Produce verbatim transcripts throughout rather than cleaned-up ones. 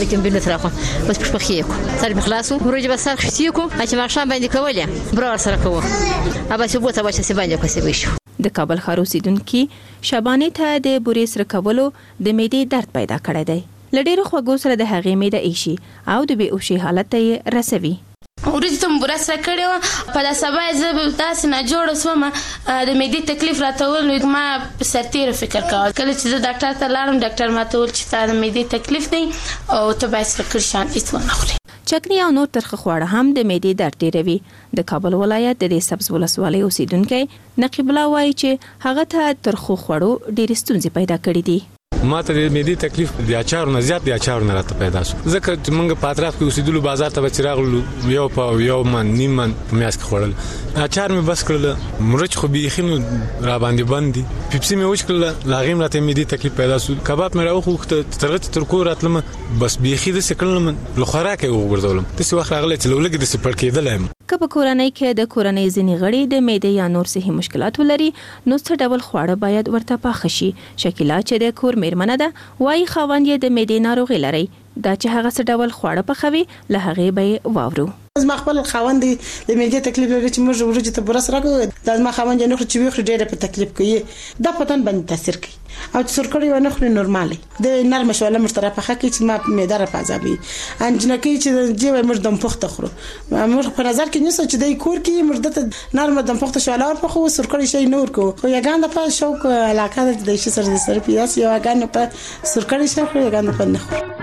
لیکن بنت راخو بس پخې کو سر بخلاصو ورجه بس سر خشتي کو چې ما شام باندې کولې برار سره کوو ابا چې بوته واشه سی باندې کوسي وشو. د کابل ښار اوسیدونکي شابانې ته د بورې سره کولو د معدې درد پیدا کړی دی. له ډېرو خوږو سره د هغې معده ایشي او د بې هوشۍ حالت ته یې رسوي. ورځ ته مبره سره کړې وه په دا سبا یې زه داسې ناجوړه شوم د معدې تکلیف راته وویل نو ما په سرتېره فکر کوه. کله چې زه ډاکټر ته لاړم ډاکټر ما ته وویل چې تا د معدې تکلیف دی او ته باید سره کړي شیان هېڅ ونه خورې. چکني او نور ترخه خواړه هم د معدې درد ډېروي. د کابل ولایت د دې سبز ولسوالۍ اوسیدونکی نقیب الله وایي چې هغه ته ترخو خوړو ډېرې ستونزې پیدا کړې دي. ما ته د معدې تکلیف د اچارو نه زیات د اچارو نه راته پیدا شو. ځکه چې موږ په اطراف کې اوسېدلو بازار ته به چې راغلو یو په یو من نیم من په میاشت کې خوړل. اچار مې بس کړل مرچ خو بیخي نو را باندې بند دي. پیپسي مې وچ کړل لا غیم راته معدې تکلیف پیدا شو. کباب مې راوخوخته ترغه تر کور راتلم بس بیخي د سکلم له خوراک یې وګرځولم. داسې وخت راغلی چې لولګې داسې پړ کېدلی یم. که په کورنۍ کې د کورنۍ ځینې غړي د معدې یا نور صحي مشکلات ولري نو څه ډول خواړه باید ورته پاخه شي. شکیلا چې د کور میرمنه ده وايي خاوند یې د معدې ناروغي لري دا چې هغه څه ډول خواړه پخوي له هغې به واورو. زما خپل خاوند د معدې تکلیف لري چې موږ ورځ ته برس راکو دا زما خاوند یې نو چې ویخ ډېر په تکلیف کوي دا پتن باندې تاثیر کوي او چې سرکړی و نه خوري نورمالي د نرم شواله مرتره پخه کوي چې ما معده را پازابي انجنکی چې دی موږ دم پخته خورو موږ په نظر کې نیسو چې د کور کې موږ د نرم دم پخته شواله ور پخو سرکړی شي نور کو خو یګان د په شوق علاقه د شي سره د سره پیاس یو یګان په سرکړی شي خو یګان په نه خوري.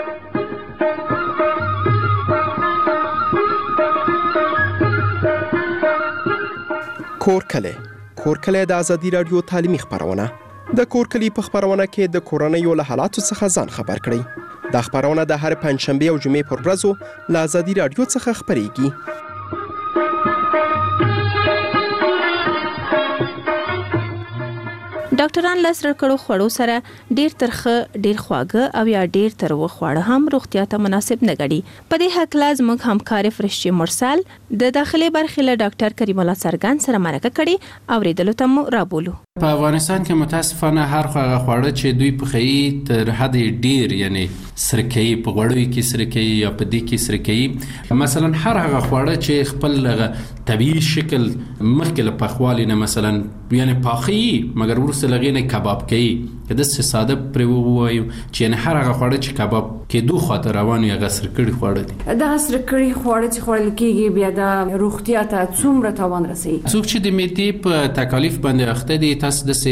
کورکلی کورکلی د ازادي راډیو تعلیمي خبرونه. د کورکلی په خبرونه کې د کورنیو له حالاتو څخه ځان خبر کړئ. دا خبرونه د هر پنځشنبه او جمعې پر ورځو له ازادي راډیو څخه خبرېږي. ډاکټران له سرکړو خوړو سره ډېر ترخه ډېر خواږه او یا ډېر تروه خواړه هم روغتیا ته مناسب نه ګڼي. په دې هکله زموږ همکار فرشته مرسل د داخلي برخې له ډاکټر کریم الله څرګند سره مرکه کړې اورېدلو ته مو رابولو. په افغانستان کې متاسفانه هر هغه خواړه چې دوی پخوي تر حد ډېر یعنی سرکه‌ای په غوړیو کې سرکه‌ای یا په دې کې سرکه‌ای مثلا هر هغه خواړه چې خپل طبيعي شکل مخکې له پخوالي نه مثلا یعنی پاخي مګر ورسره لغې نه کباب کوي کله چې ساده پر وایو چې یعنی هر هغه خواړه چې کباب کې دوه خاطر روان یا غسر کړي خواړه دي. دا غسر کړي خواړه چې خوړل کېږي بیا د روغتیا ته څومره تاوان رسوي؟ څوک چې د معدې په تکالیف باندې اخته دي تاسو د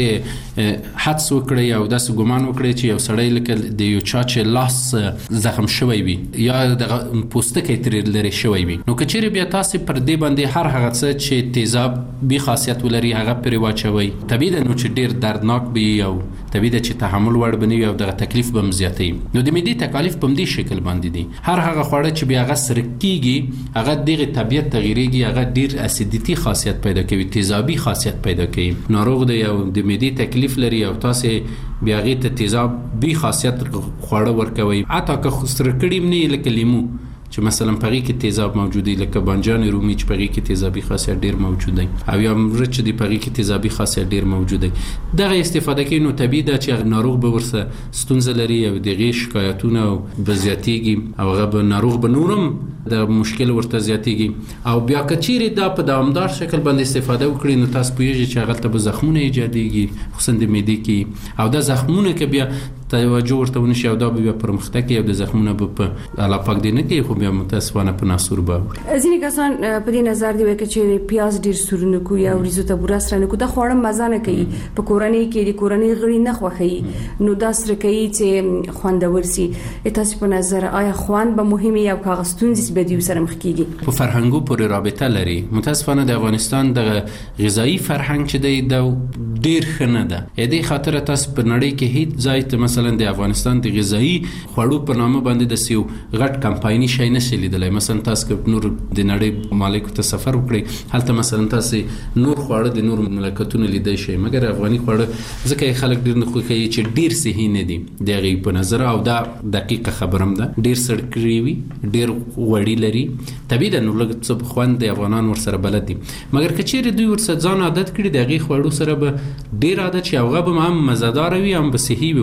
سه حدس وکړي او د ګمان وکړي چې یو سړی لکه د یو چا چې لاس زخم شوی وي یا د پوستکی تر لري شوی وي نو کچېره بیا تاسو پر دې باندې هر هغه څه چې تیزاب به خاصیت ولري هغه پر واچوي طبيعي نو چې ډیر دردناک وي او طبيعي چې تحمل وړ بنوي او د تکلیف به مزیاتي نو د معدې تکالیف په دې شکل باندې دي. هر هغه خواړه چې بیا غسر کیږي هغه دغه طبيعت تغیرېږي هغه ډیر اسیدیټي خاصیت پیدا کوي تیزابي خاصیت پیدا کوي ناروغ دی او د معدې تکلیف لري او تاسو بیا غي ته تیزابي خاصیت خواړه ورکوي اته که خسر کړي نه لکه لیمو چې مثلا پغی کې تیزاب موجود دی لکه بانجان رومي چې پغی کې تیزابي خاصیت ډیر موجود دی او یا مرچ دی پغی کې تیزابي خاصیت ډیر موجود دی دغه استفاده کوي نو طبيعي ده چې ناروغ به ورسره ستونزه لري او دغه شکایتونه او بزیاتیږي او هغه ناروغ به نورم د مشکل ورته زیاتیږي او بیا کچيري دا په دوامدار شکل باندې استفاده وکړي نو تاسو پوهیږئ چې هغه ته به زخمونه ایجادېږي خصوصا د معدې کې او دا زخمونه کې بیا توجه ورته ونشي او دا به پرمختګ کوي او د زخمونه په الله پاک دې نه کوي خو بیا متاسفانه په ناسور به ځینې کسان په دې نظر دی چې پیاز ډیر سورونه کوي او ریزو ته بوره سره نه کو دا خوړم مزه نه کوي په کورنۍ کې د کورنۍ غړي نه خوخي نو دا سره کوي چې خوندور سي تاسو په نظر آیا خوند به مهمه یا کاغستونز به دی سره مخ کیږي په فرهنګو پورې رابطه لري متاسفانه د افغانستان د غذایی فرهنګ چې دی د ډیر خنه ده دې خاطر تاسو په نړۍ کې هیڅ ځای ته مثلا د افغانستان د غذایی خوړو په نامه باندې د سیو غټ کمپایني شي نه لیدلای مثلا تاسو که نور د نړۍ ممالکو ته سفر وکړي هلته مثلا تاسو نور خواړه د نور مملکتونو لیدای شي مګر افغاني خواړه ځکه خلک ډیر نه خوښي چې ډیر صحي نه دي دغه په نظر او دا دقیقه خبرم ده ډیر سړکړي وي ډیر وړي لري طبيعي د نور څه خوند د افغانان ور سره بلد دي مګر کچېره دوی ور سره ځان عادت کړي دغه خوړو سره به ډیر عادت شي او هغه به هم مزیدار وي هم به صحي وي ورته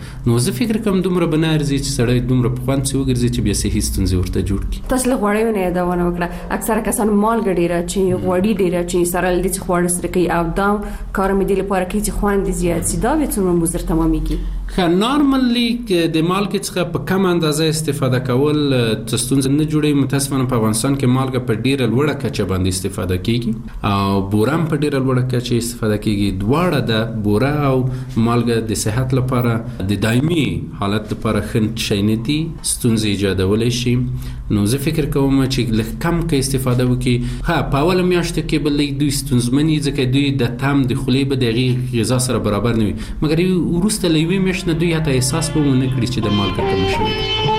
نو زه فکر کوم دومره به نه ارزي چې سړی دومره په خوند پسې وګرځي چې بیا صحي ستونزې ورته جوړ کړي. تاسو له غوړیو نه یادونه وکړه، اکثره کسان مالګه ډیره چې غوړي ډیره چې سره لدې چې خواړه سره کوي او دا کار مې د لپاره کوي چې خوند زیات شي، دا به څومره مضر تمامېږي؟ خو نارملی د مالګې څخه په کم اندازه استفاده کول څه ستونزه نه جوړوي. متاسفانه په افغانستان کې مالګه په ډیره لوړه کچه باندې استفاده کیږي او بوره هم په ډیره لوړه کچه استفاده کیږي. دواړه د بوره او مالګه د صحت لپاره د دایمي حالت لپاره ښه شی نه دي، ستونزې ایجادولی شي. نو زه فکر کوم چې لږ کم که استفاده وکړي. ها په اوله میاشتو کې به لږ دوی ستونزمن وي ځکه دوی د طعم د خولې به د هغې غذا سره برابر نه وي، مګر وروسته له یوې میاشتې نه دوی حتی احساس به ونه کړي چې د مالګه کمه شوې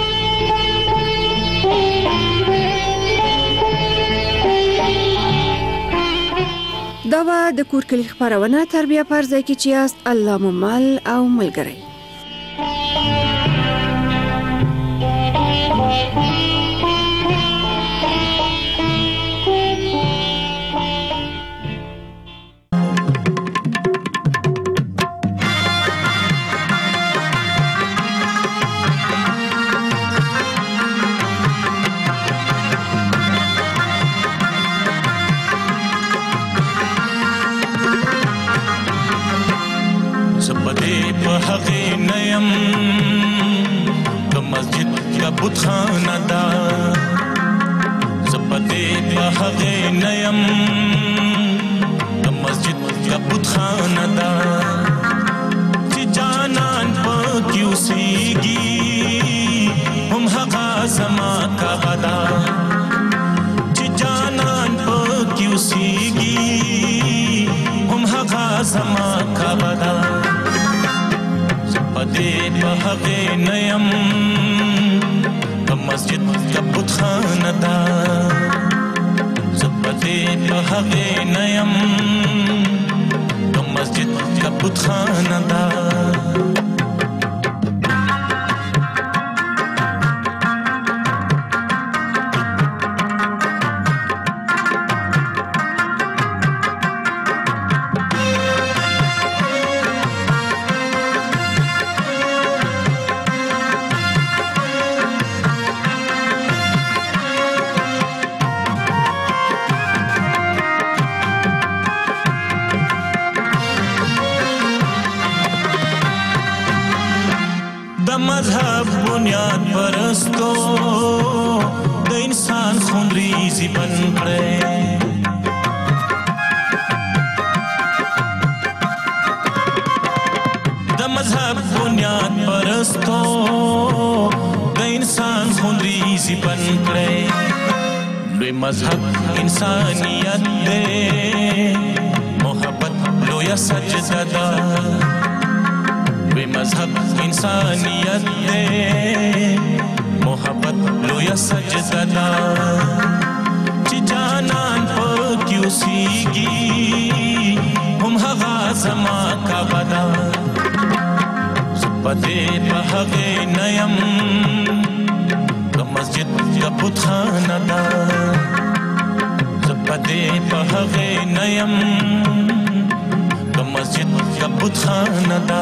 ده. دا به د کور کلي خپرونه تربیه پر ځای کې چې یاست الله مو مل او ملګری. بتخانه دا زپدې په هغه نیم د مسجد یا بتخانه دا چې جانان پکې اوسېږي هم هغه زما کعبه دا چې جانان پکې اوسېږي هم هغه زما کعبه دا زپدې په هغه نیم مسجد کا بتخانه دا زپدې په هغه نیم د مسجد کا بتخانه دا. مذهب بنیاد پرستو د انسان خونریزی بن کړي د مذهب بنیاد پرستو د انسان خونریزی بن کړي لوی مذهب انسانیت دې محبت لوی سجده ده مذهب انسانیت دے محبت لویا سجدہ دا چی جانان پاکی اوسیگی هم هغا زما کعبه دا زپدې په هغې نیم د مسجد کا بتخانه دا زپدې په هغې نیم مسجد کا بتخانه دا.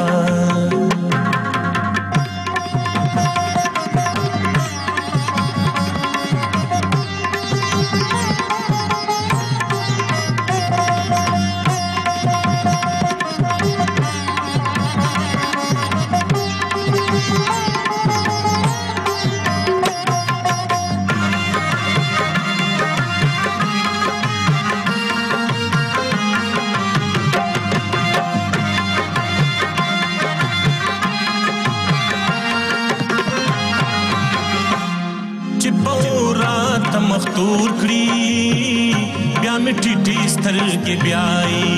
مختور کړی بیا مې ټیټې سترګې بیاي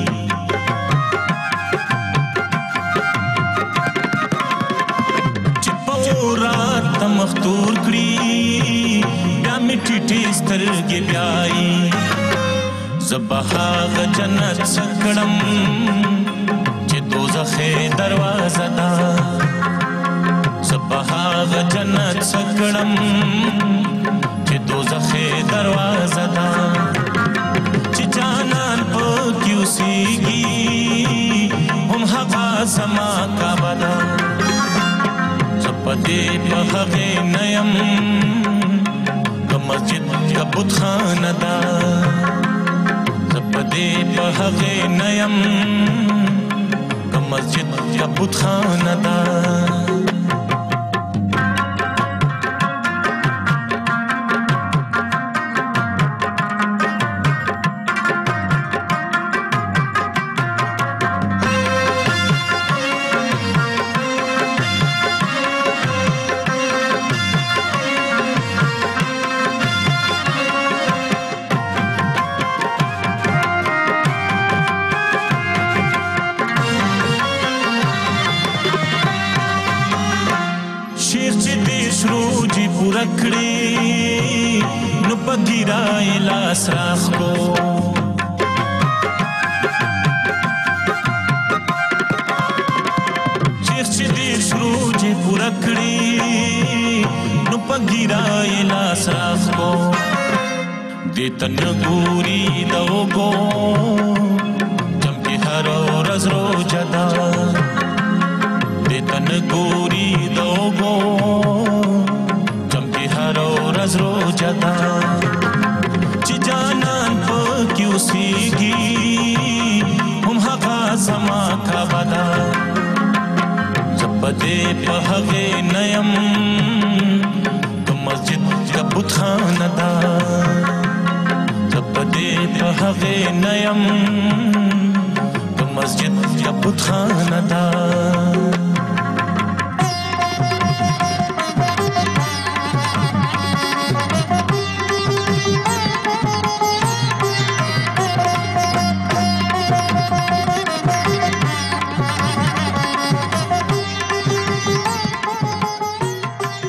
چې په رات مختور کړی بیا مې ټیټې سترګې بیاي زبها غ جنت سکړم چې دوزخ دروازه ده زبها غ جنت سکړم دوزخ دروازه دا چې جانان پکې اوسېږي هم هغه زما کعبه ده زپدې په هغې نه یم که مسجد که بتخانه ده زپدې په هغې نه یم که مسجد که بتخانه ده کړي نو پګیرای لاس راخ کو چیرچ دې شروع چې پورا کړي نو پګیرای لاس راخ کو دې تن ګوري دوګو چمکي هر ورځ روزه دا دې تن ګوري دوګو روزه دا چې جانان پکې اوسېږي هم هغه زما کعبه ده زه په دې په هغې نه یم که مسجد که بتخانه ده زه په دې په هغې نه یم که مسجد که بتخانه ده